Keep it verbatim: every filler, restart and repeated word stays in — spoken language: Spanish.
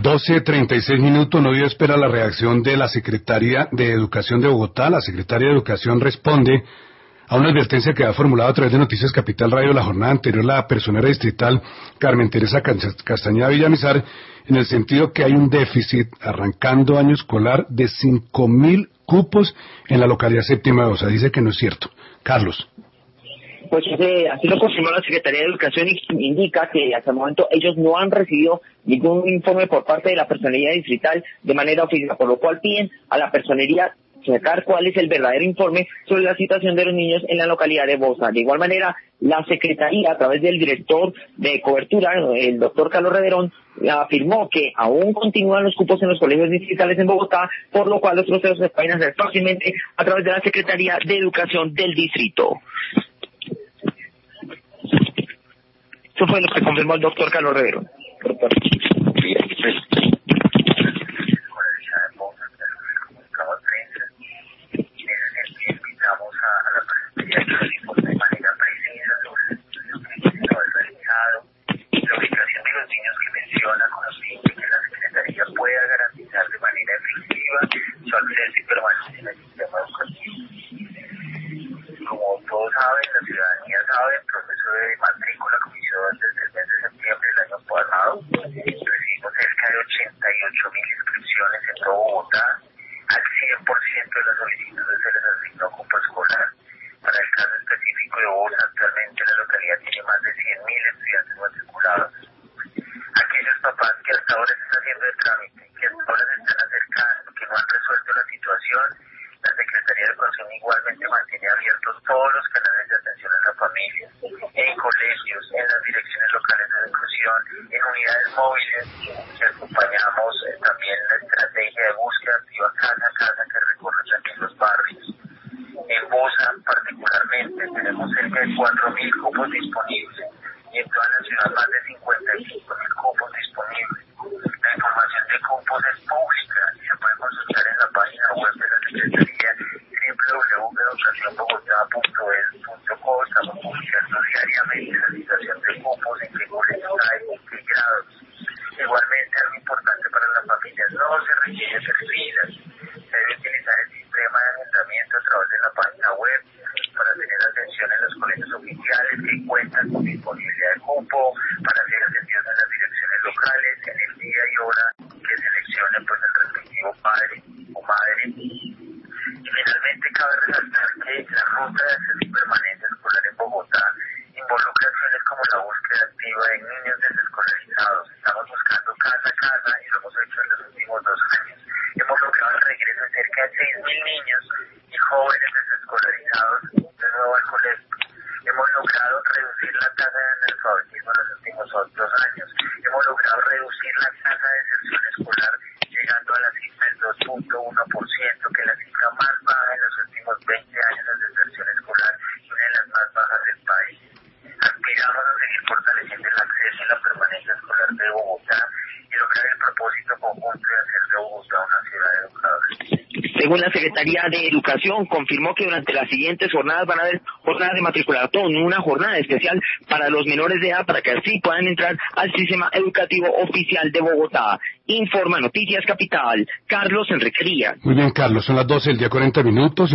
doce treinta y seis minutos, no dio espera la reacción de la Secretaría de Educación de Bogotá. La Secretaría de Educación responde a una advertencia que ha formulado a través de Noticias Capital Radio la jornada anterior la personera distrital Carmen Teresa Castañeda Villamizar, en el sentido que hay un déficit arrancando año escolar de cinco mil cupos en la localidad séptima de Bosa. Dice que no es cierto. Carlos. Pues eh, así lo confirmó la Secretaría de Educación y indica que hasta el momento ellos no han recibido ningún informe por parte de la personería distrital de manera oficial, por lo cual piden a la personería sacar cuál es el verdadero informe sobre la situación de los niños en la localidad de Bosa. De igual manera, la Secretaría, a través del director de cobertura, el doctor Carlos Reverón, afirmó que aún continúan los cupos en los colegios distritales en Bogotá, por lo cual los procesos se pueden hacer fácilmente a través de la Secretaría de Educación del distrito. Eso fue lo que confirmó el doctor Carlos Rivero. Como todos saben, la ciudadanía sabe, el proceso de matrícula comenzó desde el mes de septiembre del año pasado. Recibimos cerca de ochenta y ocho mil inscripciones en todo Bogotá. Al cien por ciento de las solicitudes se les asignó cupo escolar. Para el caso específico de Bosa, actualmente la localidad tiene más de cien mil estudiantes matriculados. Aquellos papás que hasta ahora están haciendo el trámite, que hasta ahora se están acercando, que no han resuelto la situación, la Secretaría de Educación igualmente mantiene abiertos todos los canales de atención a la familia, en colegios, en las direcciones locales de educación, en unidades móviles, que acompañamos eh, también la estrategia de búsqueda activa casa a casa que recorre también los barrios. En Bosa, particularmente, tenemos cerca de cuatro mil cupos disponibles y en toda la ciudad más de cincuenta y cinco mil cupos disponibles. La información de cupos es pública y se puede consultar en la página web de la Secretaría w w w punto educación bogotá punto e s punto co. Estamos publicando diariamente la situación de cupos, en qué colegios hay, en qué grados. Igualmente, algo importante para las familias, no se requiere hacer filas, se debe utilizar el sistema de agendamiento a través de la página web para tener atención en los colegios oficiales que cuentan con disponibilidad de cupo, para hacer atención en las direcciones locales, en el día y hora que seleccione pues el respectivo padre o madre. Y finalmente cabe resaltar que la ruta de acceso permanente escolar en Bogotá involucra acciones como la búsqueda activa de niños desescolarizados. Estamos buscando casa a casa y lo hemos hecho en los últimos dos años. Hemos logrado el regreso de cerca de seis mil niños y jóvenes desescolarizados de nuevo al colegio. Hemos logrado reducir la tasa de analfabetismo en los últimos dos años. Hemos logrado reducir la tasa de deserción escolar llegando a la cifra del dos punto uno por ciento, que es la cifra más baja en los últimos veinte años de deserción escolar y una de las más bajas del país. Aspiramos a seguir fortaleciendo el acceso y la permanencia escolar de Bogotá y lograr el propósito conjunto de hacer de Bogotá una ciudad educadora. Según la Secretaría de Educación, confirmó que durante las siguientes jornadas van a haber jornadas de matriculatón, una jornada especial para los menores de edad para que así puedan entrar al sistema educativo oficial de Bogotá. Informa Noticias Capital, Carlos Enrique Díaz. Muy bien, Carlos, son las doce del día cuarenta minutos.